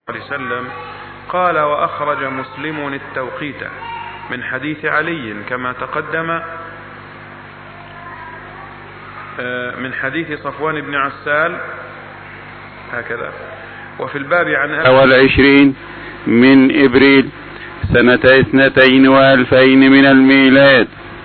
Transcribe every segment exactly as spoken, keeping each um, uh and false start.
عليه وسلم قال: وأخرج مسلم التوقيت من حديث علي كما تقدم من حديث صفوان بن عسال هكذا. وفي الباب عن أول عشرين من إبريل سنة اثنتين وألفين من الميلاد.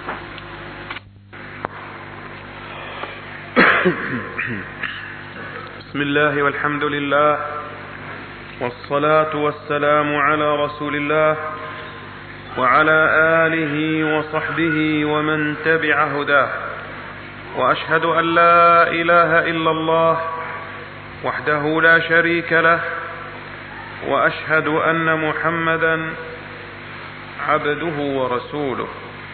بسم الله والحمد لله والصلاة والسلام على رسول الله وعلى آله وصحبه ومن تبع هداه، وأشهد أن لا إله إلا الله وحده لا شريك له، وأشهد أن محمدا عبده ورسوله.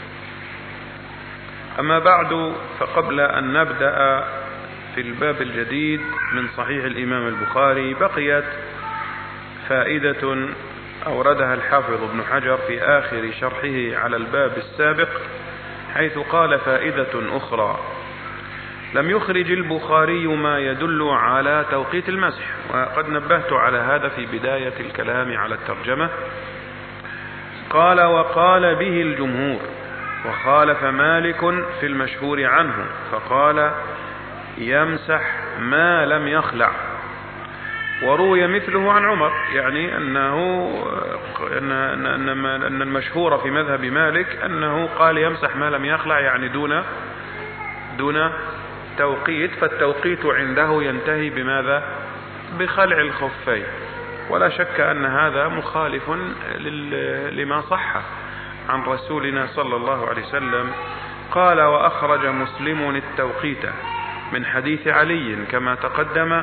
أما بعد، فقبل أن نبدأ في الباب الجديد من صحيح الإمام البخاري بقيت فائدة أوردها الحافظ ابن حجر في آخر شرحه على الباب السابق، حيث قال: فائدة أخرى: لم يخرج البخاري ما يدل على توقيت المسح. وقد نبهت على هذا في بداية الكلام على الترجمة. قال: وقال به الجمهور، وخالف مالك في المشهور عنه فقال: يمسح ما لم يخلع. وروي مثله عن عمر، يعني أنه أن أن المشهور في مذهب مالك أنه قال يمسح ما لم يخلع، يعني دون دون توقيت. فالتوقيت عنده ينتهي بماذا؟ بخلع الخفين. ولا شك أن هذا مخالف لما صح عن رسولنا صلى الله عليه وسلم. قال: وأخرج مسلم التوقيت من حديث علي كما تقدم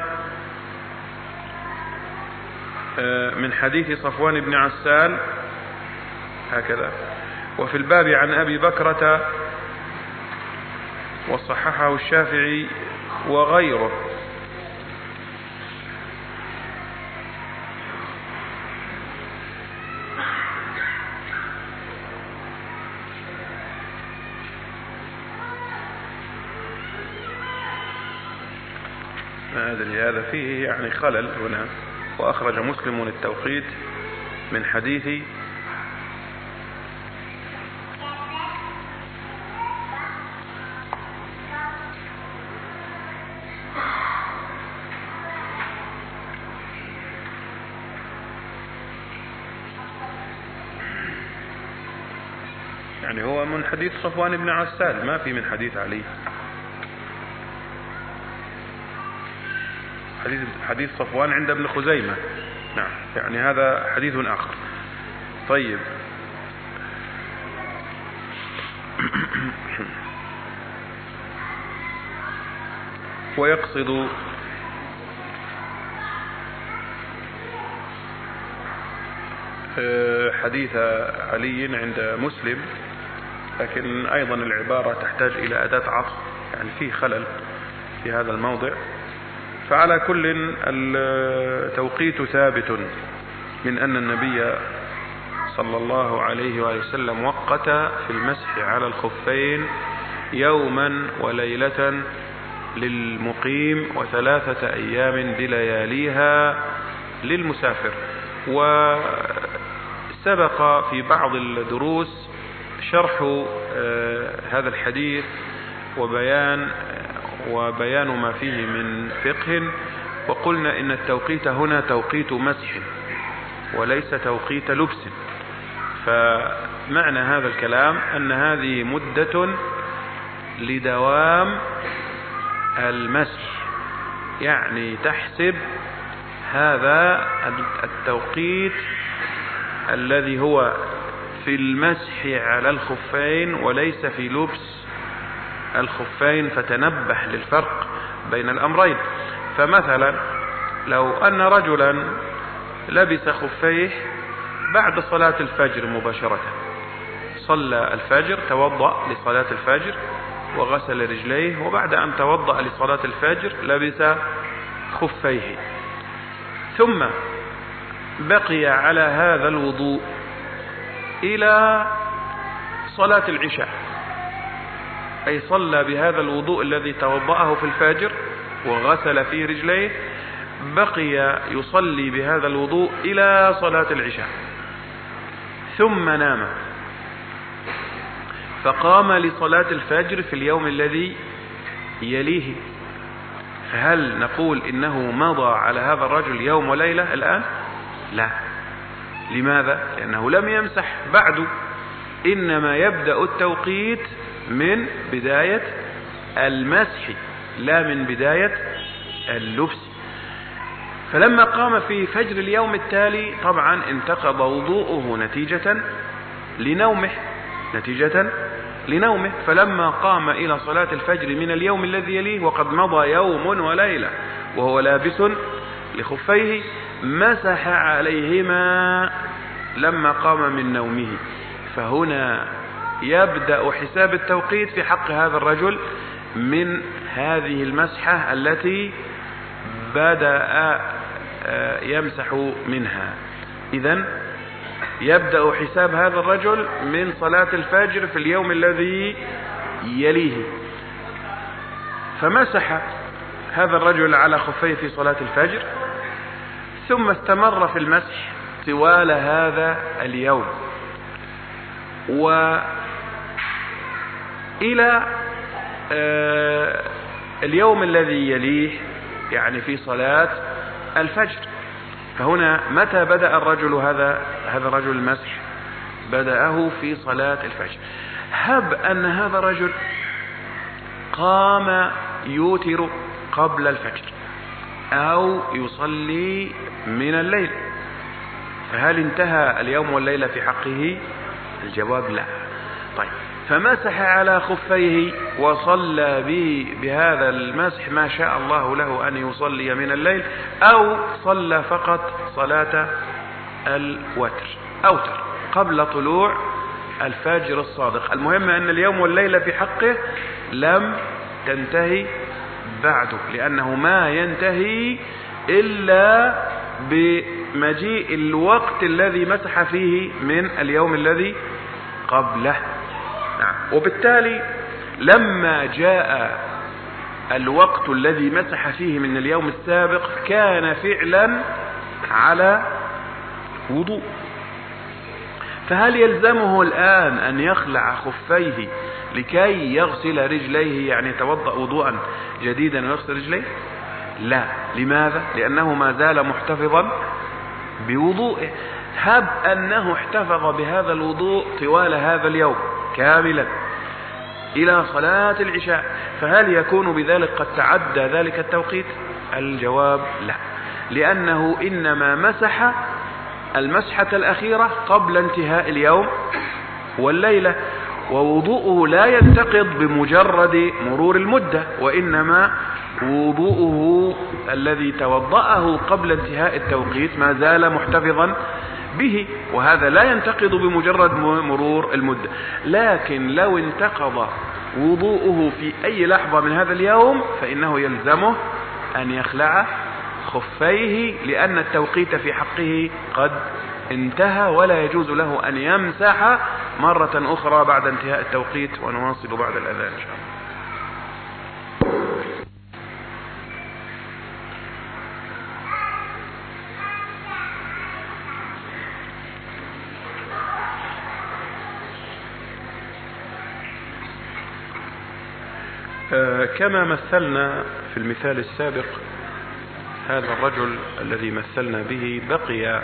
من حديث صفوان بن عسال هكذا. وفي الباب عن أبي بكرة، وصححه الشافعي وغيره. ما أدري هذا فيه يعني خلل هنا. وأخرج مسلم التوقيت من حديث يعني هو من حديث صفوان بن عسال، ما في من حديث علي. حديث حديث صفوان عند ابن خزيمة، نعم، يعني هذا حديث آخر. طيب. ويقصد حديث علي عند مسلم، لكن أيضا العبارة تحتاج إلى أداة عطف، يعني فيه خلل في هذا الموضع. فعلى كل التوقيت ثابت من أن النبي صلى الله عليه وسلم وقت في المسح على الخفين يوما وليلة للمقيم وثلاثة أيام بلياليها للمسافر. وسبق في بعض الدروس شرح هذا الحديث وبيان وبيان ما فيه من فقه، وقلنا إن التوقيت هنا توقيت مسح وليس توقيت لبس. فمعنى هذا الكلام أن هذه مدة لدوام المسح، يعني تحسب هذا التوقيت الذي هو في المسح على الخفين وليس في لبس الخفين، فتنبه للفرق بين الأمرين. فمثلا لو أن رجلا لبس خفيه بعد صلاة الفجر مباشرة، صلى الفجر، توضأ لصلاة الفجر وغسل رجليه، وبعد أن توضأ لصلاة الفجر لبس خفيه، ثم بقي على هذا الوضوء إلى صلاة العشاء، أي صلى بهذا الوضوء الذي توضأه في الفجر وغسل فيه رجليه بقي يصلي بهذا الوضوء إلى صلاة العشاء ثم نام، فقام لصلاة الفجر في اليوم الذي يليه، فهل نقول إنه مضى على هذا الرجل يوم وليلة الآن؟ لا. لماذا؟ لأنه لم يمسح بعد، إنما يبدأ التوقيت من بداية المسح لا من بداية اللبس. فلما قام في فجر اليوم التالي طبعا انتقض وضوءه نتيجة لنومه نتيجة لنومه فلما قام إلى صلاة الفجر من اليوم الذي يليه وقد مضى يوم وليلة وهو لابس لخفيه مسح عليهما لما قام من نومه، فهنا يبدأ حساب التوقيت في حق هذا الرجل من هذه المسحة التي بدأ يمسح منها. إذن يبدأ حساب هذا الرجل من صلاة الفجر في اليوم الذي يليه، فمسح هذا الرجل على خفيه في صلاة الفجر ثم استمر في المسح طوال هذا اليوم، وإلى اليوم الذي يليه يعني في صلاة الفجر. فهنا متى بدأ الرجل هذا هذا الرجل المسح؟ بدأه في صلاة الفجر. هب أن هذا الرجل قام يوتر قبل الفجر أو يصلي من الليل، فهل انتهى اليوم والليلة في حقه؟ الجواب لا. طيب، فمسح على خفيه وصلى به بهذا المسح ما شاء الله له أن يصلي من الليل، أو صلى فقط صلاة الوتر أوتر قبل طلوع الفجر الصادق. المهم أن اليوم والليلة في حقه لم تنتهي بعده، لأنه ما ينتهي إلا بمجيء الوقت الذي مسح فيه من اليوم الذي قبله. نعم. وبالتالي لما جاء الوقت الذي مسح فيه من اليوم السابق كان فعلا على وضوء، فهل يلزمه الآن أن يخلع خفيه لكي يغسل رجليه، يعني يتوضأ وضوءا جديدا ويغسل رجليه؟ لا. لماذا؟ لأنه ما زال محتفظا بوضوءه. هب أنه احتفظ بهذا الوضوء طوال هذا اليوم كاملا إلى صلاة العشاء، فهل يكون بذلك قد تعدى ذلك التوقيت؟ الجواب لا، لأنه إنما مسح المسحة الأخيرة قبل انتهاء اليوم والليلة، ووضوءه لا ينتقض بمجرد مرور المدة، وإنما وضوءه الذي توضأه قبل انتهاء التوقيت ما زال محتفظا به، وهذا لا ينتقض بمجرد مرور المدة. لكن لو انتقض وضوءه في أي لحظة من هذا اليوم فإنه يلزمه أن يخلع خفيه، لأن التوقيت في حقه قد انتهى، ولا يجوز له أن يمسح مرة أخرى بعد انتهاء التوقيت. ونواصل بعد الأذان إن شاء الله. كما مثلنا في المثال السابق، هذا الرجل الذي مثلنا به بقي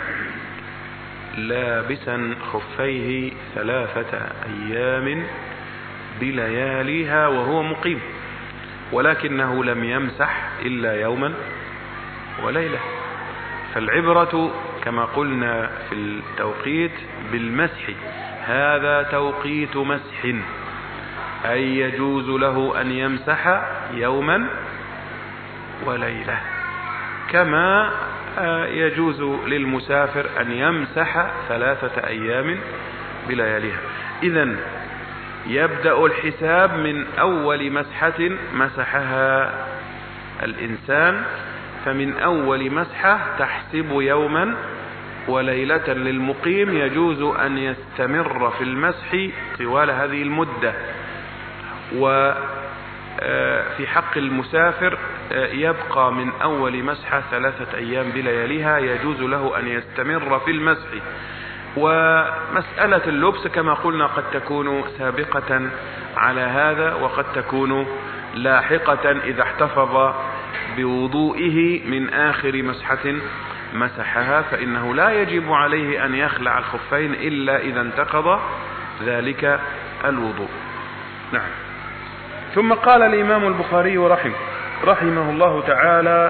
لابسا خفيه ثلاثة أيام بلياليها وهو مقيم، ولكنه لم يمسح إلا يوما وليلة. فالعبرة كما قلنا في التوقيت بالمسح، هذا توقيت مسح، أي يجوز له أن يمسح يوما وليلة، كما يجوز للمسافر أن يمسح ثلاثة أيام بلياليها. إذن يبدأ الحساب من أول مسحة مسحها الإنسان، فمن أول مسحة تحسب يوما وليلة للمقيم، يجوز أن يستمر في المسح طوال هذه المدة. وفي حق المسافر يبقى من أول مسحة ثلاثة أيام بلياليها يجوز له أن يستمر في المسح. ومسألة اللبس كما قلنا قد تكون سابقة على هذا وقد تكون لاحقة إذا احتفظ بوضوئه من آخر مسحة مسحها، فإنه لا يجب عليه أن يخلع الخفين إلا إذا انتقض ذلك الوضوء. نعم. ثم قال الإمام البخاري رحمه, رحمه الله تعالى: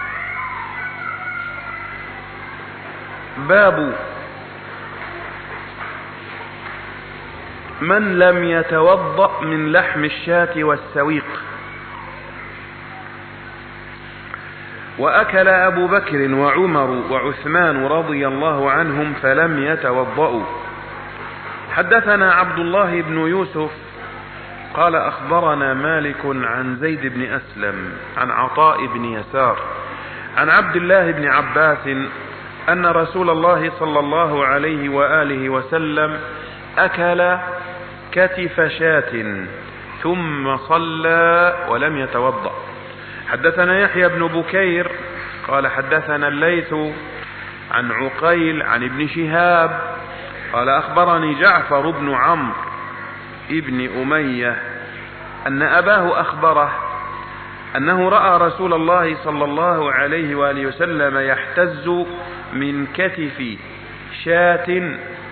باب من لم يتوضأ من لحم الشاة والسويق. وأكل أبو بكر وعمر وعثمان رضي الله عنهم فلم يتوضأوا. حدثنا عبد الله بن يوسف قال أخبرنا مالك عن زيد بن أسلم عن عطاء بن يسار عن عبد الله بن عباس أن رسول الله صلى الله عليه وآله وسلم أكل كتف شاة ثم صلى ولم يتوضأ. حدثنا يحيى بن بكير قال حدثنا الليث عن عقيل عن ابن شهاب قال أخبرني جعفر بن عمرو ابن أمية أن أباه أخبره أنه رأى رسول الله صلى الله عليه وآله وسلم يحتز من كتف شاة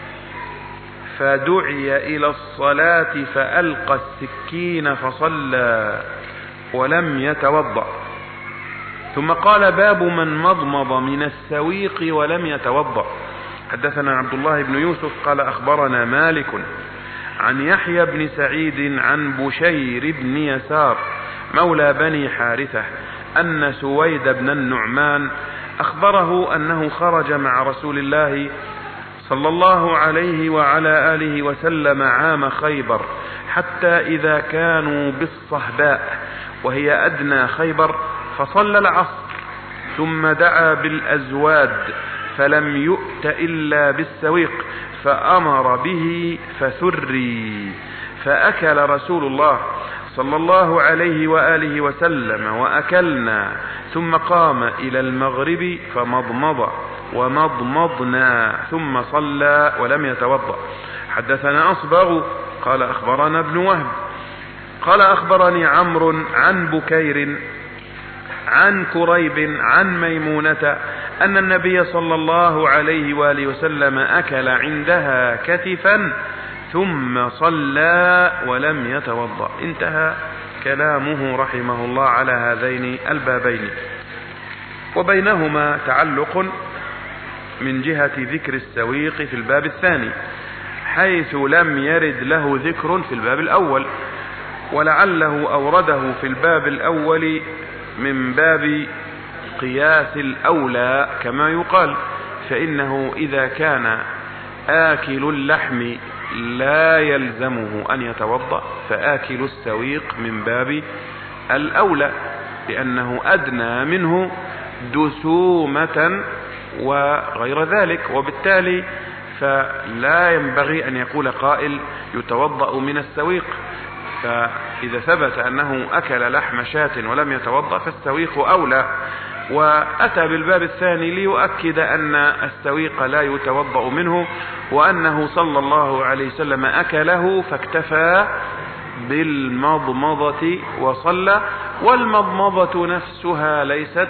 فدعي إلى الصلاة فألقى السكين فصلى ولم يتوضأ. ثم قال: باب من مضمض من السويق ولم يتوضأ. حدثنا عبد الله بن يوسف قال أخبرنا مالك عن يحيى بن سعيد عن بشير بن يسار مولى بني حارثة أن سويد بن النعمان أخبره أنه خرج مع رسول الله صلى الله عليه وعلى آله وسلم عام خيبر حتى إذا كانوا بالصهباء وهي أدنى خيبر فصلى العصر ثم دعا بالأزواد فلم يؤت إلا بالسويق فأمر به فثري فأكل رسول الله صلى الله عليه وآله وسلم وأكلنا ثم قام إلى المغرب فمضمض ومضمضنا ثم صلى ولم يتوضأ. حدثنا أصبغ قال أخبرنا ابن وهب قال أخبرني عمرو عن بكير عن كريب عن ميمونة أن النبي صلى الله عليه وآله وسلم أكل عندها كتفا ثم صلى ولم يتوضأ. انتهى كلامه رحمه الله على هذين البابين، وبينهما تعلق من جهة ذكر السويق في الباب الثاني حيث لم يرد له ذكر في الباب الأول، ولعله أورده في الباب الأول من باب قياس الأولى كما يقال، فإنه إذا كان آكل اللحم لا يلزمه أن يتوضأ فآكل السويق من باب الأولى لأنه أدنى منه دسومة وغير ذلك، وبالتالي فلا ينبغي أن يقول قائل يتوضأ من السويق، فإذا ثبت أنه أكل لحم شاة ولم يتوضأ فالسويق أولى. وأتى بالباب الثاني ليؤكد أن السويق لا يتوضأ منه وأنه صلى الله عليه وسلم أكله فاكتفى بالمضمضة وصلى، والمضمضة نفسها ليست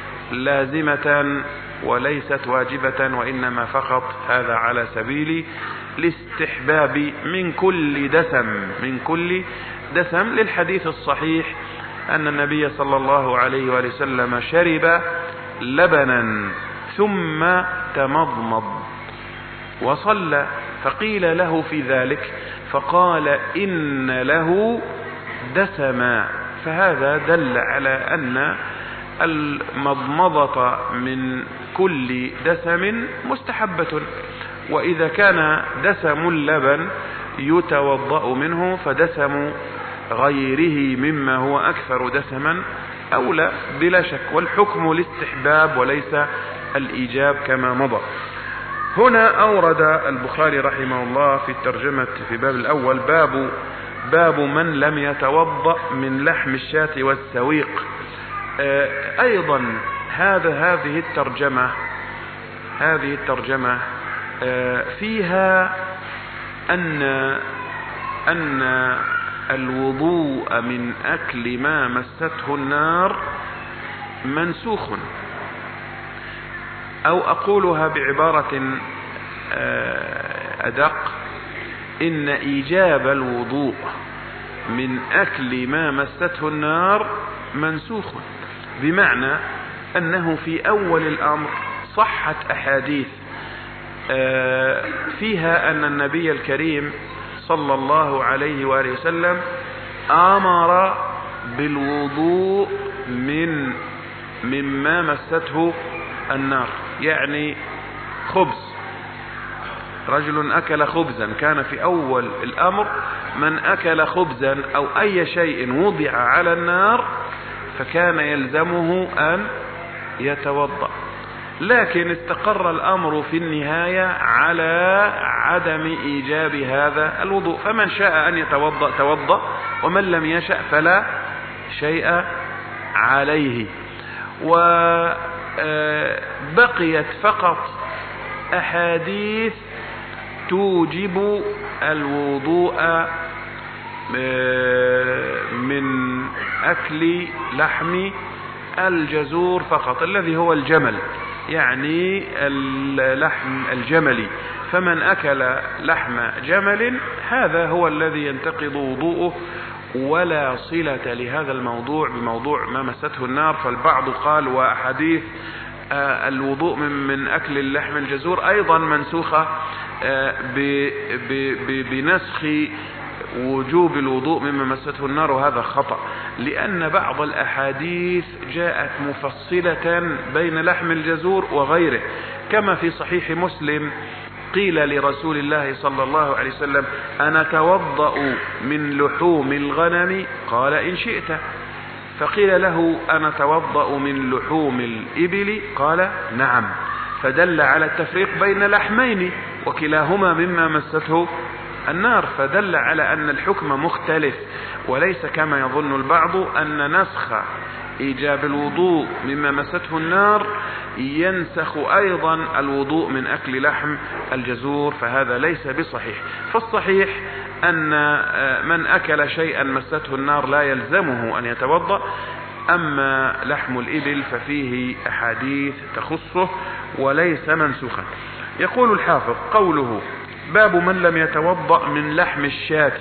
لازمة وليست واجبة، وإنما فقط هذا على سبيل الاستحباب من كل دسم من كل دسم للحديث الصحيح أن النبي صلى الله عليه وآله وسلم شرب لبنا ثم تمضمض وصلى، فقيل له في ذلك فقال إن له دسما، فهذا دل على أن المضمضة من كل دسم مستحبة، وإذا كان دسم اللبن يتوضأ منه فدسم غيره مما هو أكثر دسما أولى بلا شك، والحكم الاستحباب وليس الإيجاب كما مضى. هنا أورد البخاري رحمه الله في الترجمة في باب الأول باب باب من لم يتوضأ من لحم الشاة والسويق. أيضا هذا هذه الترجمة هذه الترجمة فيها أن أن الوضوء من أكل ما مسته النار منسوخ، أو أقولها بعبارة أدق، إن إيجاب الوضوء من أكل ما مسته النار منسوخ، بمعنى أنه في أول الأمر صحت أحاديث فيها أن النبي الكريم صلى الله عليه وآله وسلم أمر بالوضوء من مما مسته النار، يعني خبز، رجل أكل خبزا، كان في أول الأمر من أكل خبزا أو أي شيء وضع على النار فكان يلزمه أن يتوضأ، لكن استقر الأمر في النهاية على عدم إيجاب هذا الوضوء، فمن شاء أن يتوضأ توضأ، ومن لم يشأ فلا شيء عليه. وبقيت فقط أحاديث توجب الوضوء من أكل لحم الجزور فقط، الذي هو الجمل، يعني اللحم الجملي، فمن أكل لحم جمل هذا هو الذي ينتقض وضوءه، ولا صلة لهذا الموضوع بموضوع ما مسته النار. فالبعض قال وأحاديث الوضوء من, من أكل اللحم الجزور أيضا منسوخة بنسخ وجوب الوضوء مما مسته النار، وهذا خطأ، لأن بعض الأحاديث جاءت مفصلة بين لحم الجزور وغيره، كما في صحيح مسلم قيل لرسول الله صلى الله عليه وسلم أنا توضأ من لحوم الغنم؟ قال إن شئت. فقيل له أنا توضأ من لحوم الإبل؟ قال نعم. فدل على التفريق بين لحمين وكلاهما مما مسته النار، فدل على أن الحكم مختلف، وليس كما يظن البعض أن نسخ إيجاب الوضوء مما مسته النار ينسخ أيضا الوضوء من أكل لحم الجزور، فهذا ليس بصحيح. فالصحيح أن من أكل شيئا مسته النار لا يلزمه أن يتوضأ، أما لحم الإبل ففيه أحاديث تخصه وليس منسوخا. يقول الحافظ قوله باب من لم يتوضأ من لحم الشاة.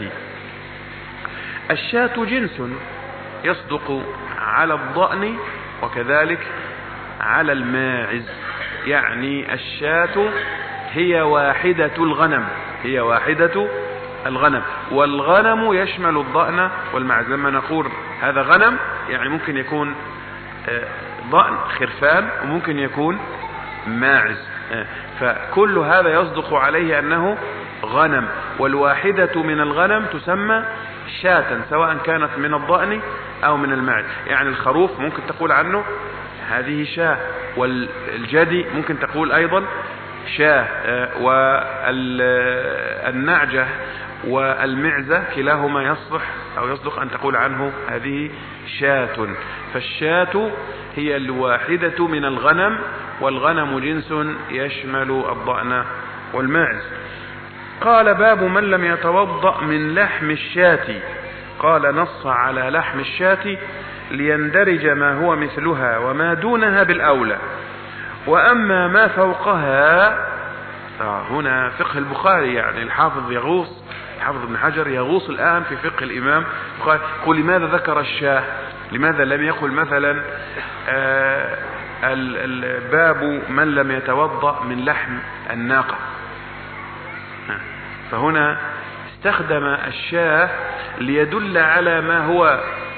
الشاة جنس يصدق على الضأن وكذلك على الماعز، يعني الشاة هي واحدة الغنم، هي واحدة الغنم، والغنم يشمل الضأن والماعز. لما نقول هذا غنم يعني ممكن يكون ضأن خرفان وممكن يكون ماعز، فكل هذا يصدق عليه أنه غنم، والواحدة من الغنم تسمى شاة سواء كانت من الضأن أو من الماعز. يعني الخروف ممكن تقول عنه هذه شاة، والجدي ممكن تقول أيضا شاة، والنعجة والمعزة كلاهما يصلح أو يصدق أن تقول عنه هذه شاة. فالشاة هي الواحدة من الغنم، والغنم جنس يشمل الضأن والماعز. قال باب من لم يتوضأ من لحم الشاة. قال نص على لحم الشاة ليندرج ما هو مثلها وما دونها بالأولى، وأما ما فوقها آه هنا فقه البخاري، يعني الحافظ يغوص الحافظ ابن حجر يغوص الآن في فقه الإمام البخاري. قل لماذا ذكر الشاة؟ لماذا لم يقل مثلا آه الباب من لم يتوضأ من لحم الناقة؟ فهنا استخدم الشاة ليدل على ما هو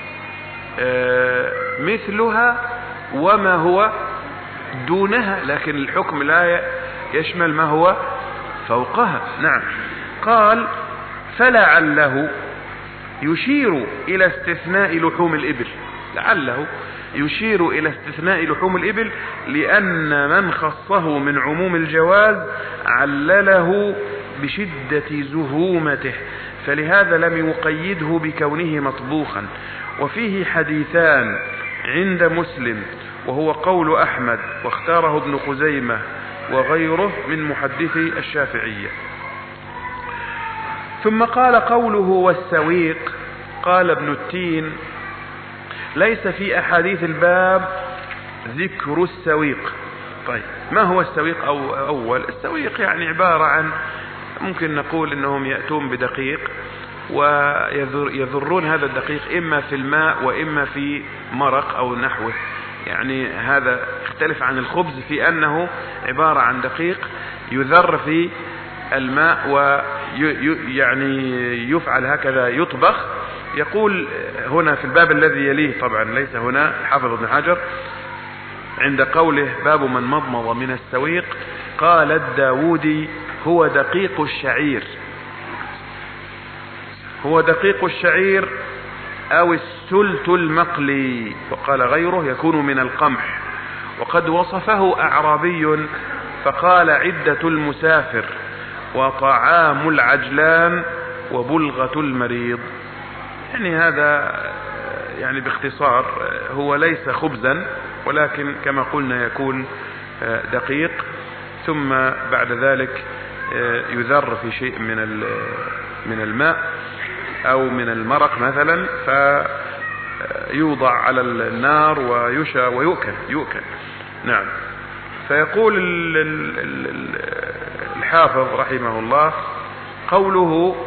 مثلها وما هو دونها، لكن الحكم لا يشمل ما هو فوقها. نعم. قال فلعله يشير إلى استثناء لحوم الإبل، لعله يشير إلى استثناء لحوم الإبل لأن من خصه من عموم الجواز علله بشدة زهومته، فلهذا لم يقيده بكونه مطبوخا. وفيه حديثان عند مسلم، وهو قول أحمد واختاره ابن خزيمة وغيره من محدثي الشافعية. ثم قال قوله والسويق، قال ابن التين ليس في أحاديث الباب ذكر السويق. طيب ما هو السويق؟ أو أول السويق يعني عبارة عن، ممكن نقول إنهم يأتون بدقيق ويذرون هذا الدقيق إما في الماء وإما في مرق أو نحوه، يعني هذا يختلف عن الخبز في أنه عبارة عن دقيق يذر في الماء ويعني يفعل هكذا يطبخ. يقول هنا في الباب الذي يليه، طبعا ليس هنا حافظ ابن حجر، عند قوله باب من مضمض من السويق، قال الداودي هو دقيق الشعير، هو دقيق الشعير أو السلت المقلي، وقال غيره يكون من القمح. وقد وصفه أعرابي فقال عدة المسافر وطعام العجلان وبلغة المريض. يعني هذا يعني باختصار هو ليس خبزا، ولكن كما قلنا يكون دقيق، ثم بعد ذلك يذر في شيء من من الماء أو من المرق مثلا، فيوضع على النار ويشى ويؤكل يؤكل نعم. فيقول الحافظ رحمه الله قوله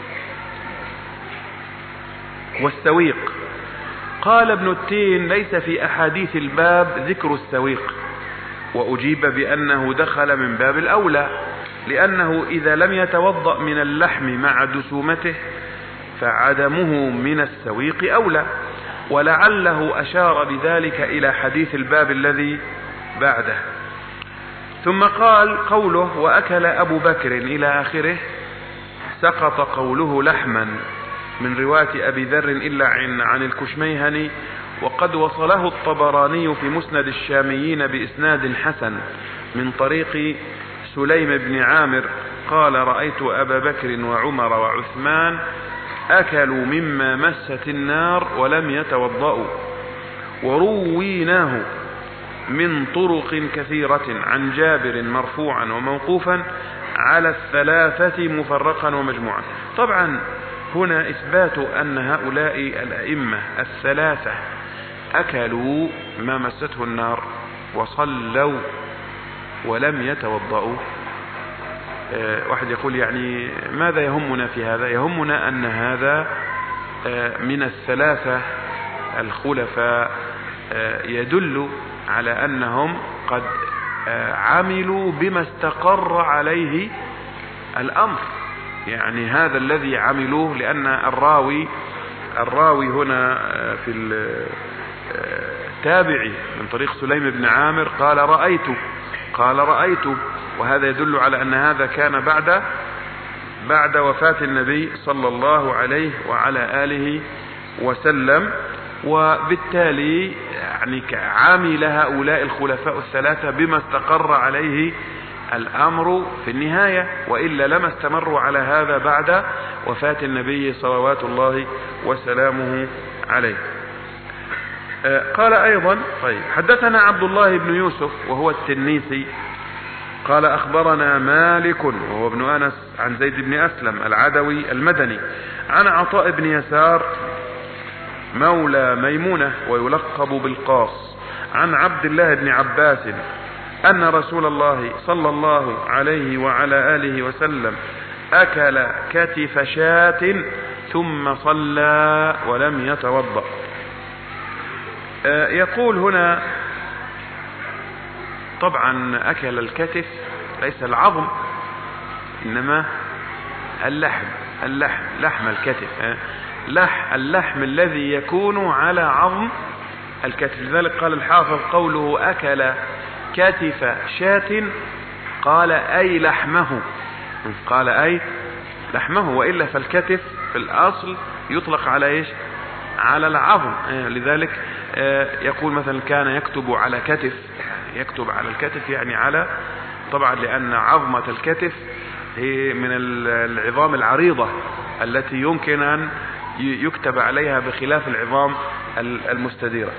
والسويق، قال ابن التين ليس في أحاديث الباب ذكر السويق، وأجيب بأنه دخل من باب الأولى، لأنه إذا لم يتوضأ من اللحم مع دسومته فعدمه من السويق أولى، ولعله أشار بذلك إلى حديث الباب الذي بعده. ثم قال قوله وأكل أبو بكر إلى آخره، سقط قوله لحما من رواية أبي ذر إلا عن, عن الكشميهني، وقد وصله الطبراني في مسند الشاميين بإسناد حسن من طريق سليم بن عامر قال رأيت أبا بكر وعمر وعثمان أكلوا مما مست النار ولم يتوضأوا. ورويناه من طرق كثيرة عن جابر مرفوعا وموقوفا على الثلاثة مفرقا ومجموعا. طبعا هنا إثبات أن هؤلاء الأئمة الثلاثة أكلوا ما مسته النار وصلوا ولم يتوضأوا. أه واحد يقول يعني ماذا يهمنا في هذا؟ يهمنا أن هذا أه من الثلاثة الخلفاء أه يدل على أنهم قد أه عملوا بما استقر عليه الأمر، يعني هذا الذي عملوه. لأن الراوي الراوي هنا في التابعي من طريق سليم بن عامر قال رأيت قال رأيت وهذا يدل على أن هذا كان بعد بعد وفاة النبي صلى الله عليه وعلى آله وسلم، وبالتالي يعني عامل هؤلاء الخلفاء الثلاثة بما استقر عليه الأمر في النهاية، وإلا لما استمروا على هذا بعد وفاة النبي صلوات الله وسلامه عليه. قال أيضا طيب حدثنا عبد الله بن يوسف وهو التنيسي قال أخبرنا مالك وهو ابن أنس عن زيد بن أسلم العدوي المدني عن عطاء بن يسار مولى ميمونة ويلقب بالقاص عن عبد الله بن عباس أن رسول الله صلى الله عليه وعلى آله وسلم أكل كتف شاة ثم صلى ولم يتوضأ. يقول هنا طبعا أكل الكتف ليس العظم إنما اللحم اللحم لحم الكتف لح اللحم الذي يكون على عظم الكتف. لذلك قال الحافظ قوله أكل كتف شاة قال أي لحمه قال أي لحمه، وإلا فالكتف في الأصل يطلق على إيش؟ على العظم. لذلك يقول مثلا كان يكتب على كتف، يكتب على الكتف يعني على، طبعا لأن عظمة الكتف هي من العظام العريضة التي يمكن أن يكتب عليها بخلاف العظام المستديرة.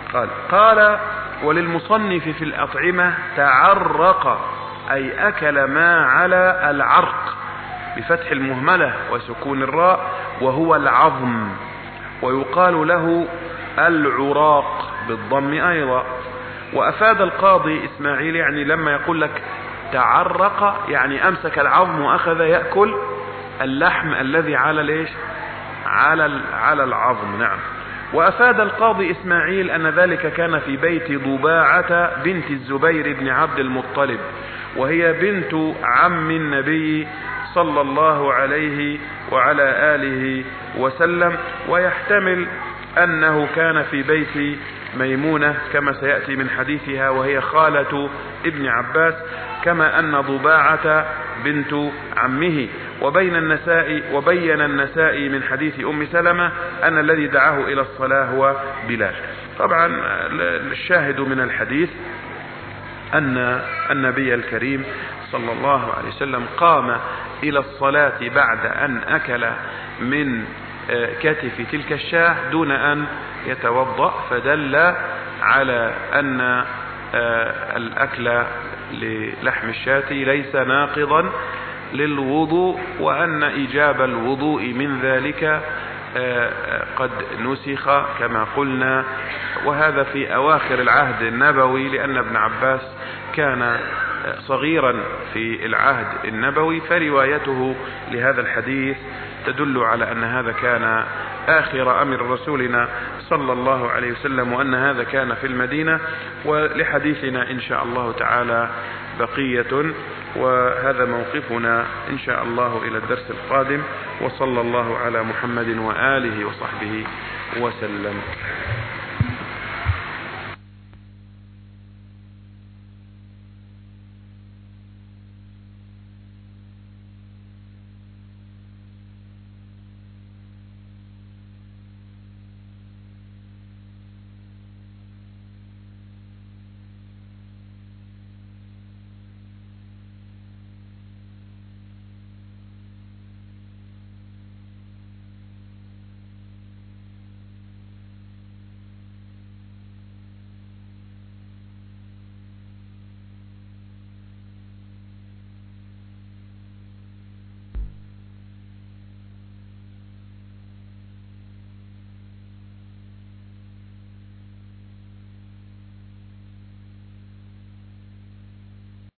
قال قال وللمصنف في الأطعمة تعرق أي أكل ما على العرق بفتح المهملة وسكون الراء وهو العظم، ويقال له العراق بالضم أيضا. وأفاد القاضي إسماعيل يعني لما يقول لك تعرق يعني أمسك العظم وأخذ يأكل اللحم الذي على ليش على على العظم. نعم. وأفاد القاضي إسماعيل أن ذلك كان في بيت ضباعة بنت الزبير بن عبد المطلب، وهي بنت عم النبي صلى الله عليه وعلى آله وسلم، ويحتمل أنه كان في بيت ميمونة كما سيأتي من حديثها، وهي خالة ابن عباس، كما أن ضباعة بنت عمه. وبين النساء وبين النساء من حديث أم سلمة أن الذي دعاه إلى الصلاة هو بلال. طبعا الشاهد من الحديث أن النبي الكريم صلى الله عليه وسلم قام إلى الصلاة بعد أن أكل من كتف تلك الشاة دون أن يتوضأ، فدل على أن الأكل للحم الشاة ليس ناقضا للوضوء، وأن إيجاب الوضوء من ذلك قد نسخ كما قلنا، وهذا في أواخر العهد النبوي، لأن ابن عباس كان صغيرا في العهد النبوي، فروايته لهذا الحديث تدل على أن هذا كان آخر أمر رسولنا صلى الله عليه وسلم، وأن هذا كان في المدينة. ولحديثنا إن شاء الله تعالى بقية، وهذا موقفنا إن شاء الله إلى الدرس القادم، وصلى الله على محمد وآله وصحبه وسلم.